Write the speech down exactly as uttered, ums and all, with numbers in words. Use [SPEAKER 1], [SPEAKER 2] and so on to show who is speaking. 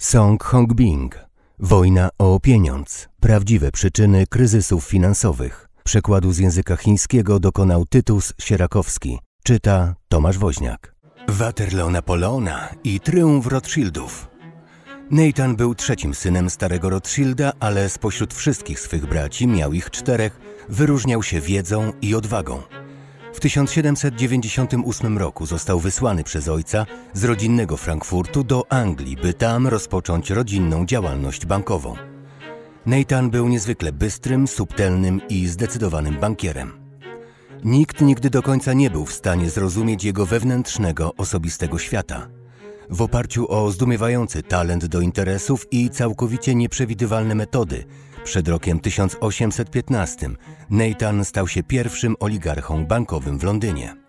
[SPEAKER 1] Song Hongbing. Wojna o pieniądz. Prawdziwe przyczyny kryzysów finansowych. Przekładu z języka chińskiego dokonał Tytus Sierakowski. Czyta Tomasz Woźniak. Waterloo Napoleona i tryumf Rothschildów. Nathan był trzecim synem starego Rothschilda, ale spośród wszystkich swych braci, miał ich czterech, wyróżniał się wiedzą i odwagą. W tysiąc siedemset dziewięćdziesiątym ósmym roku został wysłany przez ojca z rodzinnego Frankfurtu do Anglii, by tam rozpocząć rodzinną działalność bankową. Nathan był niezwykle bystrym, subtelnym i zdecydowanym bankierem. Nikt nigdy do końca nie był w stanie zrozumieć jego wewnętrznego, osobistego świata. W oparciu o zdumiewający talent do interesów i całkowicie nieprzewidywalne metody, przed rokiem tysiąc osiemset piętnastym Nathan stał się pierwszym oligarchą bankowym w Londynie.